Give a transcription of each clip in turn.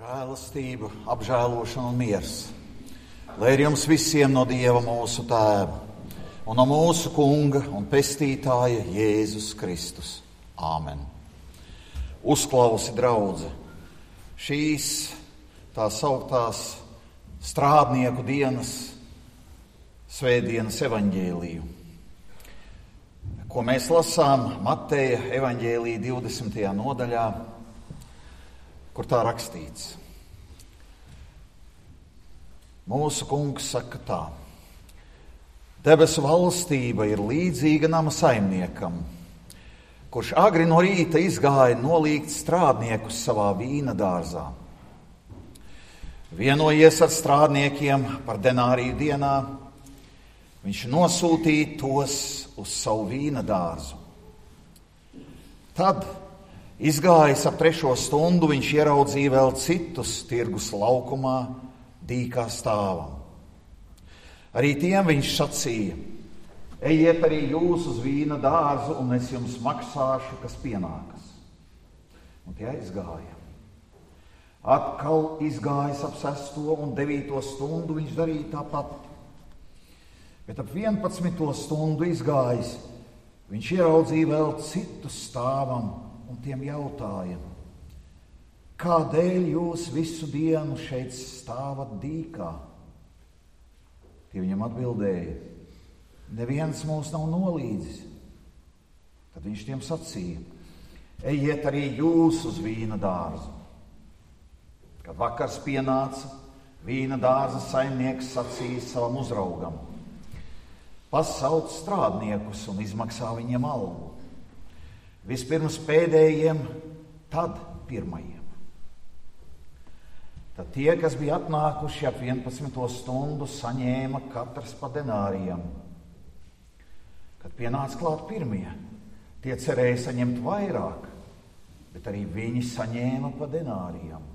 Žēlastība, apžēlošana un miers, lai ir jums visiem no Dieva mūsu Tēva un no mūsu Kunga un Pestītāja Jēzus Kristus. Āmen. Uzklausi, draudze, šīs tā sauktās strādnieku dienas, svētdienas evaņģēliju, ko mēs lasām Mateja evaņģēlija 20. nodaļā, kur tā rakstīts. Mūsu Kungs saka tā: debesu valstība ir līdzīga nama saimniekam, kurš agri no rīta izgāja nolīgt strādniekus savā vīna dārzā. Vienojies ar strādniekiem par denāriju dienā, viņš nosūtīja tos uz savu vīna dārzu. Tad, izgājis ap 3. stundu, viņš ieraudzīja vēl citus tirgus laukumā, dīkā stāvam. Arī tiem viņš sacīja: ejiet arī jūs uz vīna dārzu, un es jums maksāšu, kas pienākas. Un tie aizgāja. Atkal izgājis ap 6. un 9. stundu, viņš darīja tāpat. Bet ap 11. stundu izgājis, viņš ieraudzīja vēl citus stāvam, un tiem jautāja: kādēļ jūs visu dienu šeit stāvat dīkā? Tie viņam atbildēja: neviens mūs nav nolīdzis. Tad viņš tiem sacīja: ejiet arī jūs uz vīna dārzu. Kad vakars pienāca, vīna dārza saimnieks sacīja savam uzraugam: pasauc strādniekus un izmaksā viņiem algu. Vispirms pēdējiem, tad pirmajiem. Tad tie, kas bija atnākuši ap 11. stundu, saņēma katrs pa denārijam. Kad pienāca klāt pirmie, tie cerēja saņemt vairāk, bet arī viņi saņēma pa denārijam.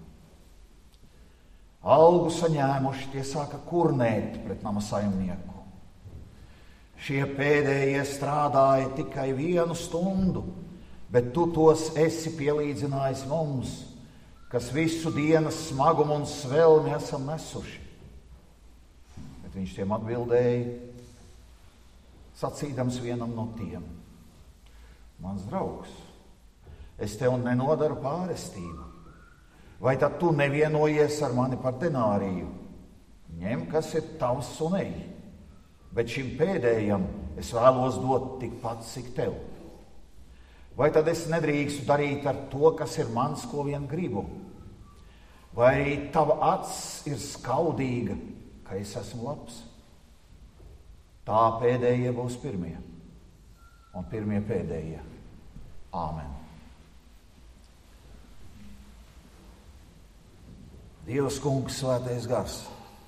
Algu saņēmuši, tie sāka kurnēt pret nama saimnieku. Šie pēdējie strādāja tikai 1 stundu, bet tu tos esi pielīdzinājis mums, kas visu dienas smagumu un svelmi esam nesuši. Bet viņš tiem atbildēja, sacīdams vienam no tiem: mans draugs, es tev nenodaru pārestību. Vai tad tu nevienojies ar mani par denāriju? Ņem, kas ir tavs, un ej. Bet šim pēdējam es vēlos dot tikpat, cik tev. Vai tad es nedrīkstu darīt ar to, kas ir mans, ko vien gribu? Vai arī tava acs ir skaudīga, ka es esmu labs? Tā pēdējie būs pirmie, un pirmie pēdējie. Āmen. Dievs Kungs, svētais gars,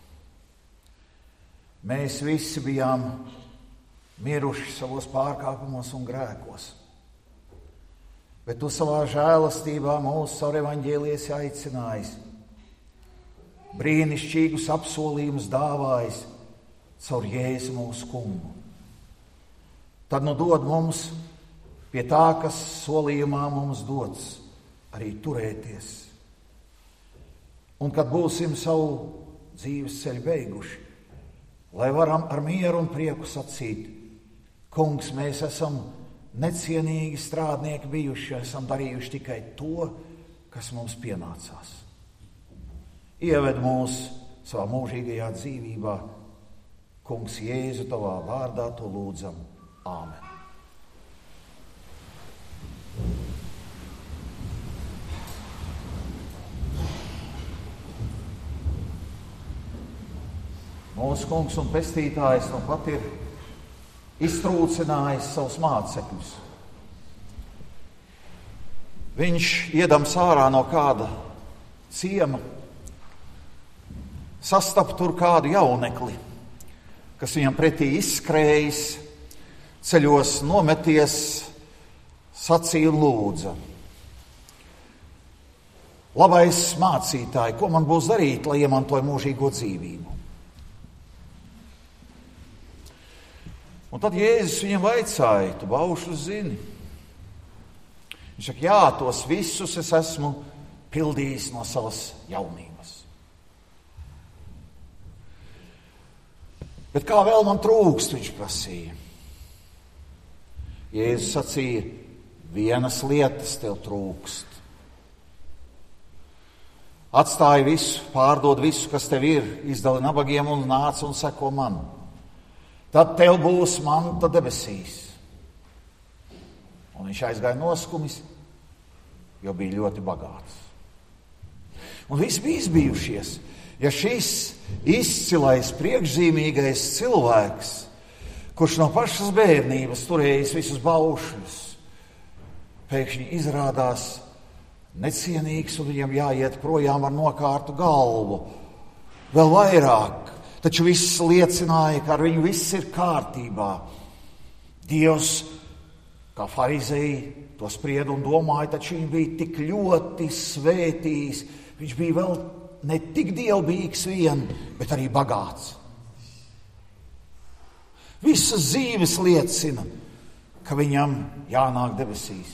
mēs visi bijām miruši savos pārkāpumos un grēkos. Bet tu savā žēlastībā mūs caur evaņģēliju esi aicinājis, brīnišķīgus apsolījumus dāvājis caur Jēzu mūsu Kungu. Tad nu dod mums pie tā, kas solījumā mums dots, arī turēties. Un kad būsim savu dzīves ceļu beiguši, lai varam ar mieru un prieku sacīt: Kungs, mēs esam necienīgi strādnieki bijuši, esam darījuši tikai to, kas mums pienācās. Ieved mūs savā mūžīgajā dzīvībā. Kungs, Jēzu, tavā vārdā to lūdzam. Āmen. Mūsu Kungs un Pestītājs nu pat ir iztrūcinājis savus mācekļus. Viņš iedams ārā no kāda ciema, sastap tur kādu jaunekli, kas viņam pretī izskrējis, ceļos nometies, sacīja lūdza: labais mācītāji, ko man būs darīt, lai iemantoju mūžīgo dzīvību? Un tad Jēzus viņam vaicāja: tu baušļus zini? Viņš saka: jā, tos visus es esmu pildījis no savas jaunības. Bet kā vēl man trūkst, viņš prasīja. Jēzus sacīja, vienas lietas tev trūkst. Atstāj visu, pārdod visu, kas tev ir, izdali nabagiem un nāc un seko man. Tad tev būs manta debesīs. Un viņš aizgāja noskumis, jo bija ļoti bagāts. Un visi bija izbijušies. Ja šis izcilais, priekšzīmīgais cilvēks, kurš no pašas bērnības turējis visus baušļus, pēkšņi izrādās necienīgs un viņam jāiet projām ar nokārtu galvu. Vēl vairāk, taču viss liecināja, ka ar viņu viss ir kārtībā. Dievs, kā farizēji, to sprieda un domāja, taču viņš bija tik ļoti svētījis. Viņš bija vēl ne tik dievbijīgs vien, bet arī bagāts. Visas zīmes liecina, ka viņam jānāk debesīs.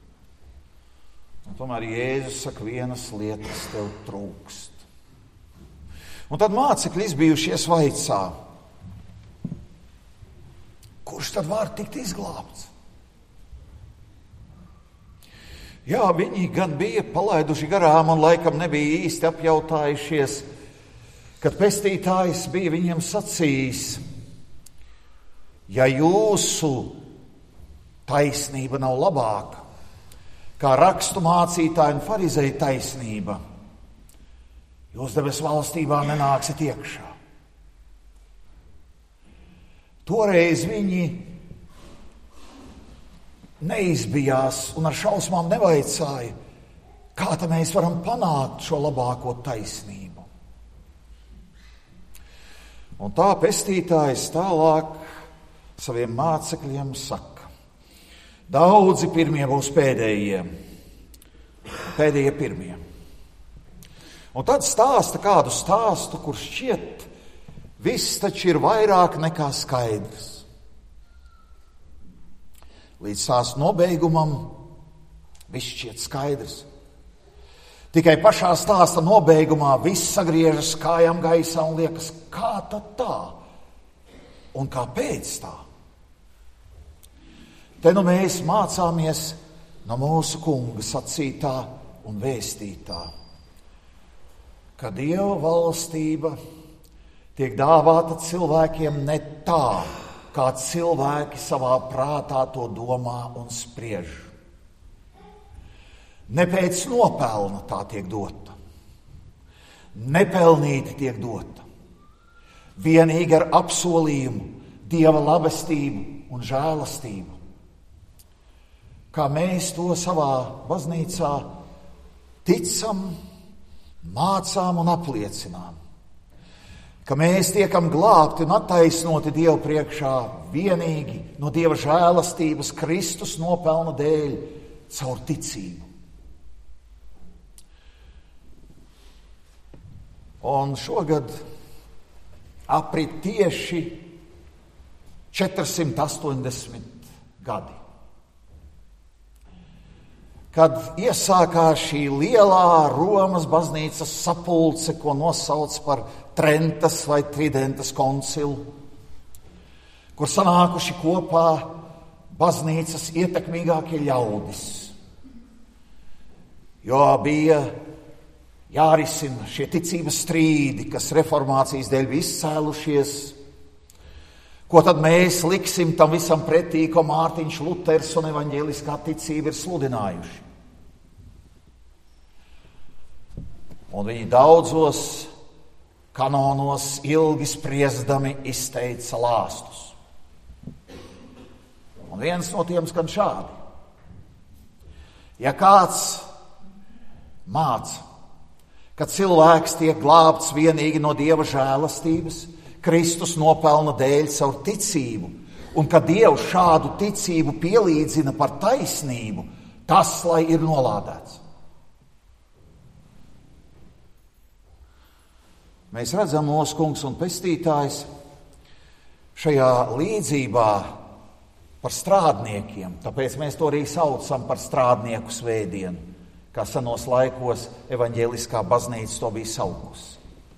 Un tomēr Jēzus saka, vienas lietas tev trūkst. Un tad mācekļi izbijušies vaicā, kurš tad var tikt izglābts? Jā, viņi gan bija palaiduši garām un laikam nebija īsti apjautājušies, kad pestītājs bija viņiem sacījis, ja jūsu taisnība nav labāka, kā rakstu mācītāja un farizēja taisnība, jūs debesu valstībā nenāksiet iekšā. Toreiz viņi neizbijās un ar šausmām nevaicāja, kā tad mēs varam panākt šo labāko taisnību. Un tā pestītājs tālāk saviem mācekļiem saka, daudzi pirmie būs pēdējie pirmie. Un tad stāsta kādu stāstu, kur šķiet, viss taču ir vairāk nekā skaidrs. Līdz stāsta nobeigumam viss šķiet skaidrs. Tikai pašā stāsta nobeigumā viss sagriežas kājām gaisā un liekas, kā tad tā? Un kāpēc tā? Te nu mēs mācāmies no mūsu kunga sacītā un vēstītā, ka Dieva valstība tiek dāvāta cilvēkiem ne tā, kā cilvēki savā prātā to domā un spriež. Ne pēc nopelna tā tiek dota. Nepelnīti tiek dota. Vienīgi ar apsolījumu, Dieva labestību un žēlastību. Kā mēs to savā baznīcā ticam, mācām un apliecinām. Ka mēs tiekam glābti un attaisnoti Dievu priekšā vienīgi no Dieva žēlastības Kristus nopelna dēļ caur ticību. Un šogad aprit tieši 480 gadi, kad iesākās šī lielā Romas baznīcas sapulce, ko nosauc par Trentas vai Tridentas koncilu, kur sanākuši kopā baznīcas ietekmīgākie ļaudis, jo bija jārisina šie ticības strīdi, kas reformācijas dēļ bija izcēlušies. Ko tad mēs liksim tam visam pretī, ko Mārtiņš Luters un evaņģēliskā ticība ir sludinājuši? Un viņi daudzos kanonos ilgi spriesdami izteica lāstus. Un viens no tiem skan šādi. Ja kāds māca, ka cilvēks tiek glābts vienīgi no Dieva žēlastības, Kristus nopelna dēļ caur ticību, un ka Dievs šādu ticību pielīdzina par taisnību, tas lai ir nolādēts. Mēs redzam, mūsu kungs un pestītājs šajā līdzībā par strādniekiem, tāpēc mēs to arī saucam par strādnieku svētdienu, kā senos laikos evaņģēliskā baznīca to bija saukusi.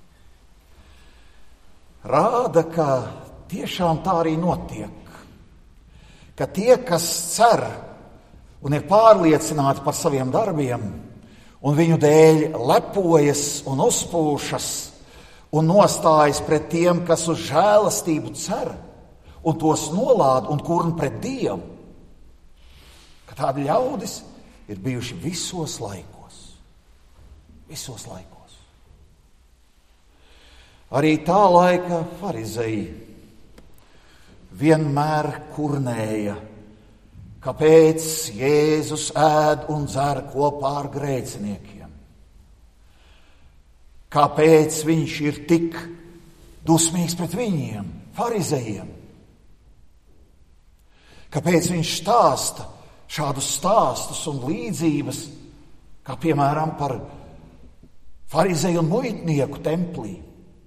Rāda, ka tiešām tā arī notiek, ka tie, kas cer un ir pārliecināti par saviem darbiem, un viņu dēļ lepojas un uzpūšas un nostājas pret tiem, kas uz žēlastību cer un tos nolāda un kurna pret Dievu, ka tādi ļaudis ir bijuši visos laikos. Visos laikos. Arī tā laika farizeji vienmēr kurnēja, kāpēc Jēzus ēd un dzer kopā ar grēciniekiem. Kāpēc viņš ir tik dusmīgs pret viņiem, farizejiem? Kāpēc viņš stāsta šādus stāstus un līdzības, kā piemēram par farizeju un muitnieku templī,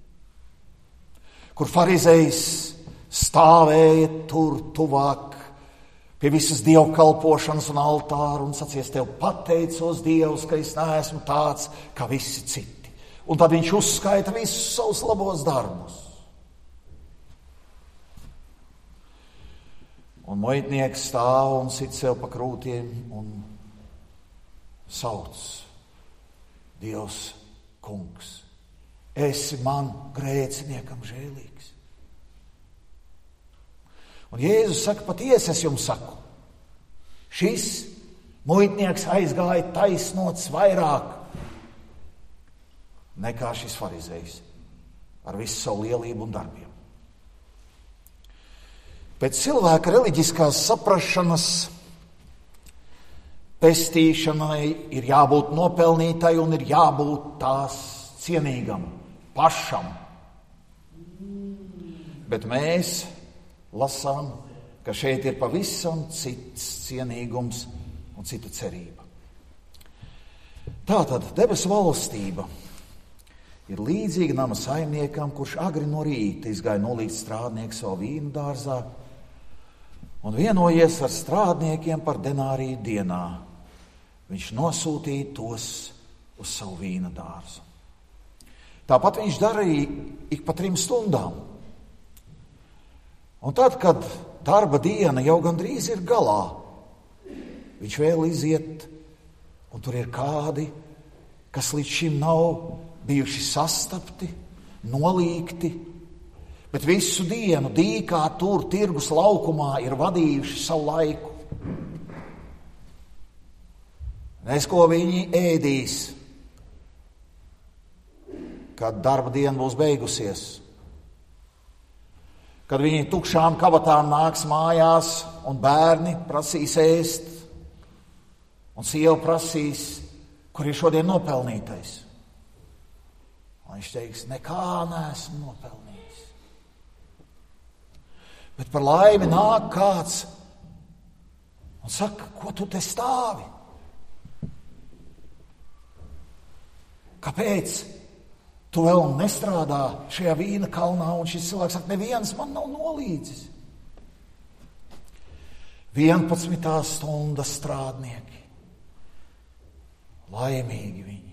kur farizejs stāvēja tur tuvāk pie visas dievkalpošanas un altāra un sacīja: es tev pateicos, Dievs, ka es neesmu tāds kā visi citi. Un tad viņš uzskaita visus savus labos darbus. Un muitnieks stāv un sit sev pa krūtiem un sauc: Dievs, kungs, esi man grēciniekam žēlīgs. Un Jēzus saka: patiesi es jums saku, šis muitnieks aizgāja taisnots vairāk nekā šis farizejs ar visu savu lielību un darbiem. Pēc cilvēka reliģiskās saprašanas pestīšanai ir jābūt nopelnītai un ir jābūt tās cienīgam, pašam. Bet mēs lasām, ka šeit ir pavisam cits cienīgums un cita cerība. Tātad debesu valstība ir līdzīga nama saimniekam, kurš agri no rīta izgāja nolīgt strādnieku savu vīnu dārzā un vienojies ar strādniekiem par denāriju dienā. Viņš nosūtīja tos uz savu vīna dārzu. Tāpat viņš darīja ik pa 3 stundām. Un tad, kad darba diena jau gandrīz ir galā, viņš vēl iziet, un tur ir kādi, kas līdz šim nav bijuši sastapti, nolīgti, bet visu dienu dīkā tur tirgus laukumā ir vadījuši savu laiku. Nes ko viņi ēdīs, kad darba diena būs beigusies. Kad viņi tukšām kabatām nāks mājās un bērni prasīs ēst un sieva prasīs, kur ir šodien nopelnītais. Un viņš teiks: nekā neesmu nopelnījis. Bet par laimi nāk kāds un saka: ko tu te stāvi? Kāpēc tu vēl nestrādā šajā vīna kalnā? Un šis cilvēks saka: neviens man nav nolīdzis. 11. stunda strādnieki. Laimīgi viņi.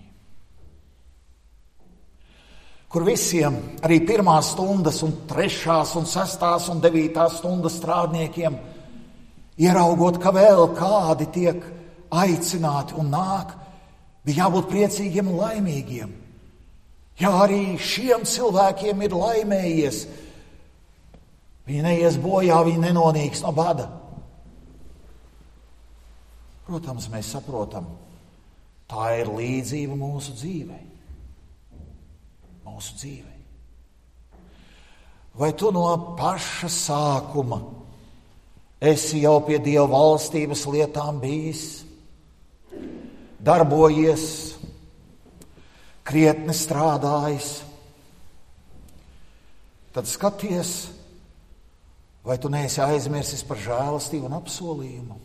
Kur visiem, arī 1. stundas un 3. un 6. un 9. stundas strādniekiem, ieraugot, ka vēl kādi tiek aicināti un nāk, bija jābūt priecīgiem un laimīgiem. Ja arī šiem cilvēkiem ir laimējies, viņi neies bojā, viņi nenonīks no bada. Protams, mēs saprotam, tā ir līdzība mūsu dzīvei. Mūsu dzīvei. Vai tu no paša sākuma esi jau pie Dieva valstības lietām bijis, darbojies, krietni strādājis? Tad skaties, vai tu neesi aizmirsis par žēlastību un apsolījumu.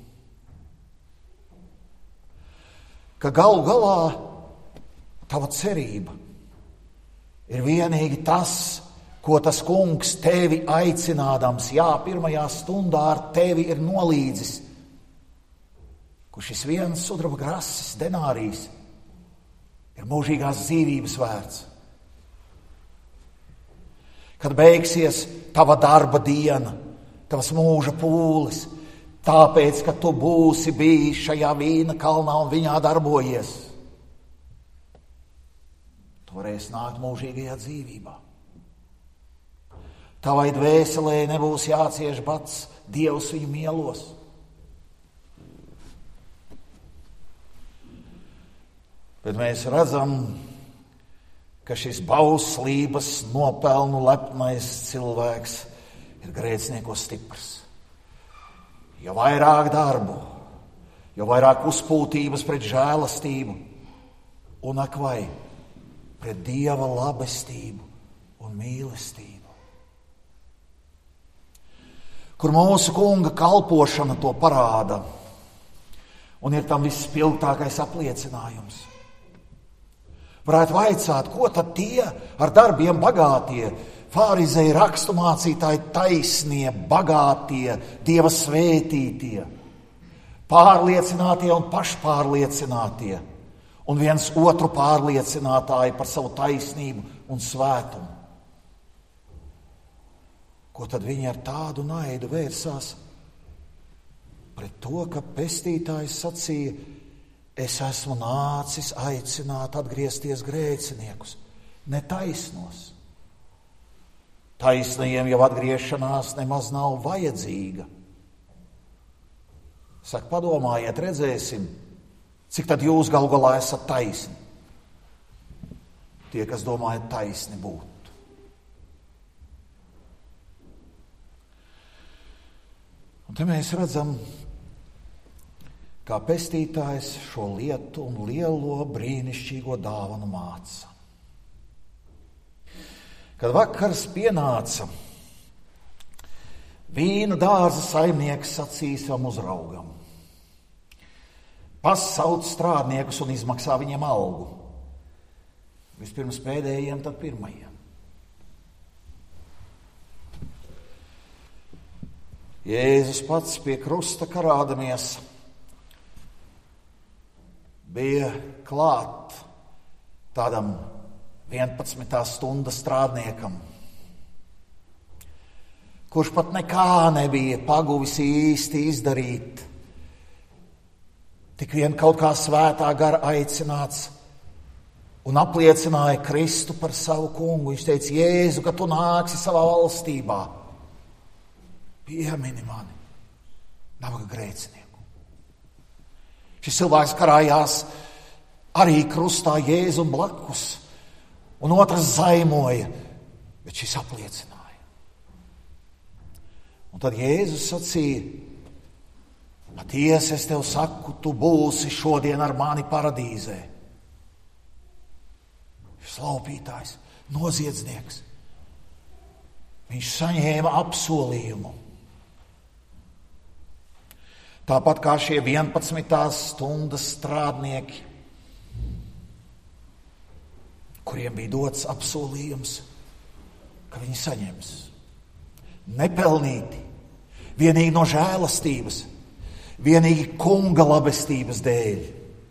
Ka galu galā tava cerība ir vienīgi tas, ko tas kungs tevi aicinādams, 1. stundā ar tevi ir nolīdzis. kur šis viens sudraba grasis, denārijs, ir mūžīgās dzīvības vērts. Kad beigsies tava darba diena, tavas mūža pūles, tāpēc, ka tu būsi bijis šajā vīna kalnā un viņā darbojies, tu varēsi nākt mūžīgajā dzīvībā. Tavai dvēselē nebūs jācieš bats, Dievs viņu mielos. Bet mēs redzam, ka šis bauslības nopelnu lepnais cilvēks ir grēciniekos stiprs. Jo vairāk darbu, jo vairāk uzpūtības pret žēlastību un ak vai pret Dieva labestību un mīlestību. Kur mūsu Kunga kalpošana to parāda un ir tam visspilgtākais apliecinājums. Varētu vaicāt, ko tad tie ar darbiem bagātie, fārizeji, raksturmācītāji, taisnie, bagātie, Dieva svētītie, pārliecinātie un pašpārliecinātie un viens otru pārliecinātāji par savu taisnību un svētumu. Ko tad viņi ar tādu naidu vērsās pret to, ka pestītājs sacīja: es esmu nācis aicināt atgriezties grēciniekus, ne taisnos. Taisnajiem jau atgriešanās nemaz nav vajadzīga. Saka, padomājiet, redzēsim, cik tad jūs galu galā esat taisni. Tie, kas domājat taisni būt. Un te mēs redzam, kā pestītājs šo lietu un lielo brīnišķīgo dāvanu māca. Kad vakars pienāca, vīna dārza saimnieks sacīja savam uzraugam: pasauc strādniekus un izmaksā viņiem algu. Vispirms pēdējiem, tad pirmajiem. Jēzus pats pie krusta karādamies bija klāt tādam 11. stundas strādniekam, kurš pat nekā nebija paguvis īsti izdarīt, tik vien kaut kā svētā gara aicināts un apliecināja Kristu par savu kungu. Viņš teica: Jēzu, ka tu nāksi savā valstībā, piemini mani, nabaga grēcinieku. Šis cilvēks karājās arī krustā Jēzu blakus, un otrs zaimoja, bet šis apliecināja. Un tad Jēzus sacīja: patiesi es tev saku, tu būsi šodien ar mani paradīzē. Šis laupītājs, noziedznieks, viņš saņēma apsolījumu. Tāpat kā šie 11. stundas strādnieki, kuriem bija dots apsolījums, ka viņi saņems nepelnīti, vienīgi no žēlastības, vienīgi kunga labestības dēļ.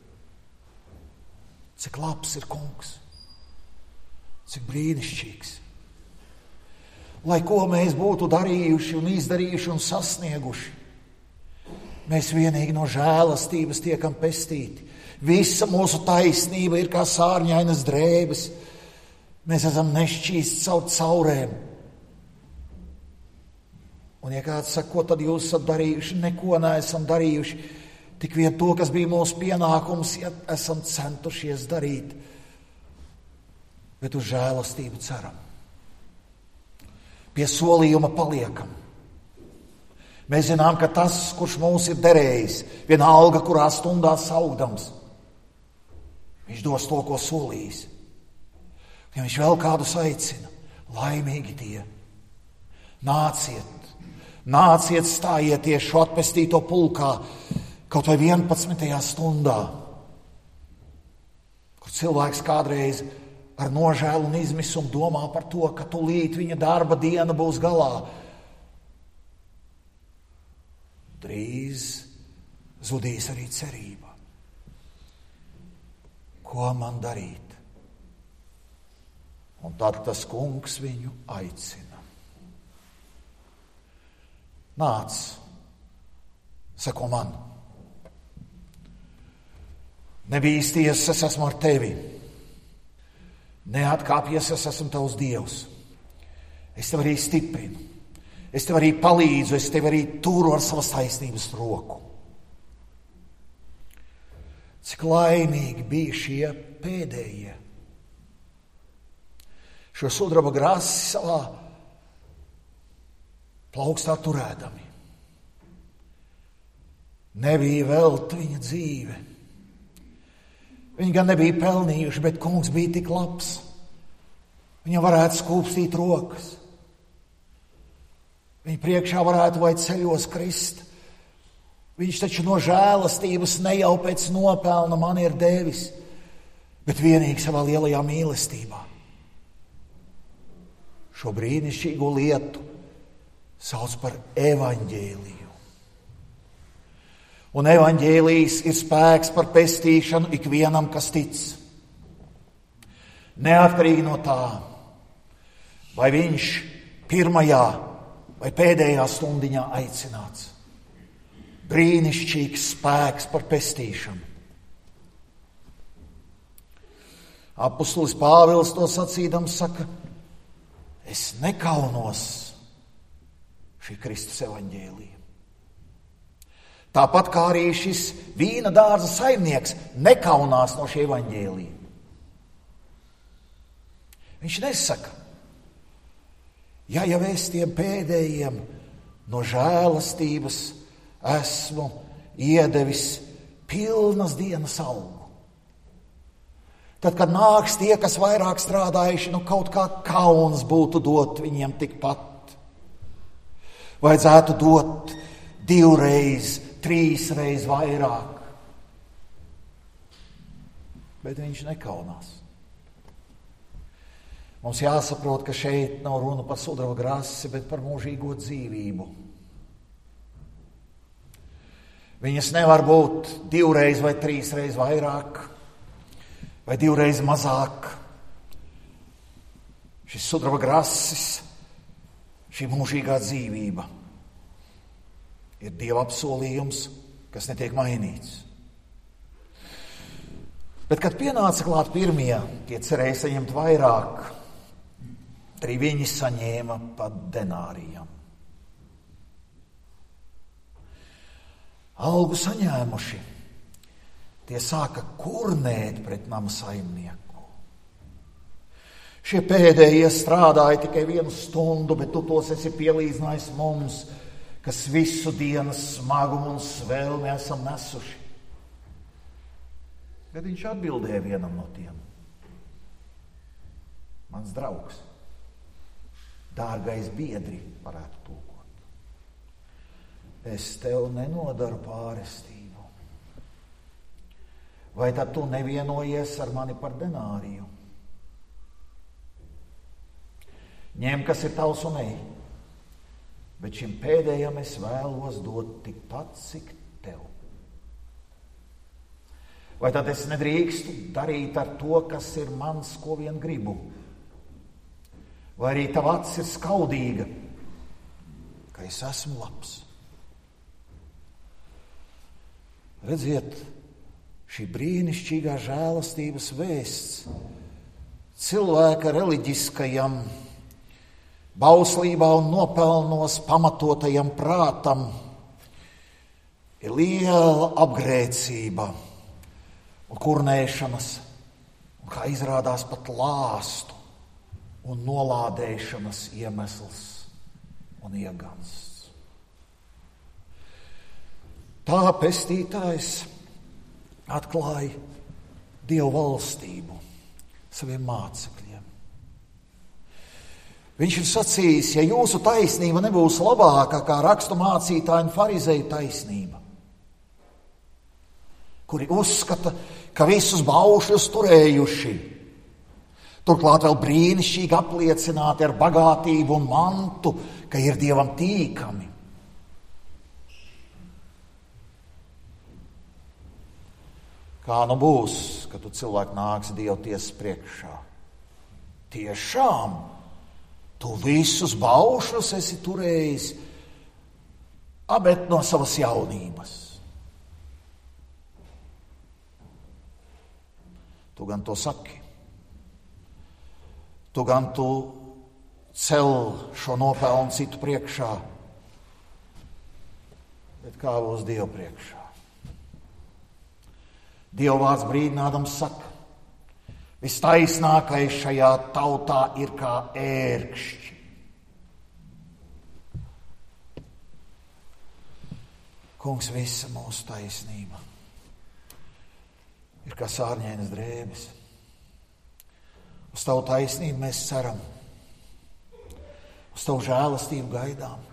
Cik labs ir kungs, cik brīnišķīgs. Lai ko mēs būtu darījuši un izdarījuši un sasnieguši, mēs vienīgi no žēlastības tiekam pestīti. Visa mūsu taisnība ir kā sārņainas drēbes. Mēs esam nešķīsti caur caurēm. Un ja kāds saka, ko tad jūs esat darījuši? Neko neesam darījuši. Tik vien to, kas bija mūsu pienākums, ja esam centušies darīt. Bet uz žēlastību ceram. Pie solījuma paliekam. Mēs zinām, ka tas, kurš mums ir derējis, vienalga, kurā stundā saugdams, viņš dos to, ko solījis. Ja viņš vēl kādus aicina, laimīgi tie. Nāciet, stājieties šo atpestīto pulkā, kaut vai 11. stundā, kur cilvēks kādreiz ar nožēlu un izmisumu domā par to, ka tūlīt viņa darba diena būs galā. Drīz zudīs arī cerība. Ko man darīt? Un tad tas kungs viņu aicina. Nāc, seko man. Nebīsties, es esmu ar tevi. Neatkāpies, es esmu tavs Dievs. Es tev arī stiprinu. Es tev arī palīdzu, es tev arī turu ar savas taisnības roku. Cik laimīgi bija šie pēdējie. Šo sudraba grasi savā plaukstā turēdami. Nebija velta viņa dzīve. Viņi gan nebija pelnījuši, bet kungs bija tik labs. Viņam varētu skūpstīt rokas. Viņa priekšā varētu vai ceļos krist. Viņš taču no žēlastības ne jau pēc nopelna man ir devis, bet vienīgi savā lielajā mīlestībā. Šo brīnišķīgo lietu sauc par evaņģēliju. Un evaņģēlijs ir spēks par pestīšanu ikvienam, kas tic. Neatkarīgi no tā, vai viņš pirmajā vai pēdējā stundiņā aicināts. Brīnišķīgs spēks par pestīšanu. Apostolis Pāvils to sacīdams saka, es nekaunos šī Kristus evaņģēlija. Tāpat kā arī šis vīna dārza saimnieks nekaunās no šī evaņģēlija. Viņš nesaka, ja jau es tiem pēdējiem no žēlastības esmu iedevis pilnas dienas algu. Tad, kad nāks tie, kas vairāk strādājuši, kaut kā kauns būtu dot viņiem tikpat. Vajadzētu dot 2, 3 vairāk. Bet viņš nekaunās. Mums jāsaprot, ka šeit nav runa par sudraba grasi, bet par mūžīgo dzīvību. Viņas nevar būt 2 vai 3 vairāk, vai 2 mazāk. Šis sudraba grasis, šī mūžīgā dzīvība ir Dieva apsolījums, kas netiek mainīts. Bet, kad pienāca klāt pirmie, tie cerēja saņemt vairāk, arī viņi saņēma pa denārijam. Algu saņēmuši, tie sāka kurnēt pret nama saimnieku. Šie pēdējie strādāja tikai 1 stundu, bet tu tos esi pielīdzinājis mums, kas visu dienas smagumu un svēlmi esam nesuši. Bet viņš atbildēja vienam no tiem. Mans draugs, dārgais biedri, varētu tūkot. Es tev nenodaru pārestību. Vai tad tu nevienojies ar mani par denāriju? Ņem, kas ir tavs un ej. Bet šim pēdējam es vēlos dot tikpat, cik tev. Vai tad es nedrīkstu darīt ar to, kas ir mans, ko vien gribu? Vai arī tava acis ir skaudīga, ka es esmu labs? Redziet, šī brīnišķīgā žēlastības vēsts cilvēka reliģiskajam bauslībā un nopelnos pamatotajam prātam ir liela apgrēcība un kurnēšanas, un kā izrādās pat lāstu un nolādēšanas iemesls un iegansts. Tā pestītājs atklāja Dievu valstību saviem mācekļiem. Viņš ir sacījis, ja jūsu taisnība nebūs labāka kā rakstu mācītāju un farizeju taisnība, kuri uzskata, ka visus baušļus turējuši, turklāt vēl brīnišķīgi apliecināti ar bagātību un mantu, ka ir Dievam tīkami. Kā nu būs, kad tu cilvēku nāksi Dieva tiesas priekšā? Tiešām, tu visus baušus esi turējis, bet no savas jaunības. Tu gan to saki. Tu gan tu cel šo nopelnu citu priekšā, bet kā būs Dieva priekšā? Dieva vārds brīdinādams saka, vistaisnākais šajā tautā ir kā ērkšķi. Kungs, visa mūsu taisnība ir kā sārņainas drēbes. Uz tavu taisnību mēs ceram, uz tavu žēlastību gaidām.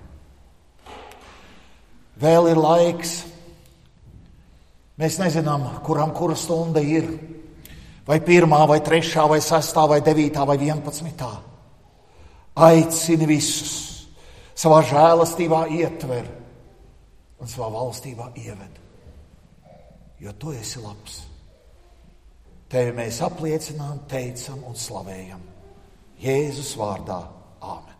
Vēl ir laiks. Mēs nezinām, kuram kura stunda ir. Vai 1, vai 3, vai 6, vai 9, vai 11. Aicini visus savā žēlastībā ietver un savā valstībā ieved. Jo tu esi labs. Tevi mēs apliecinām, teicam un slavējam. Jēzus vārdā. Āmen.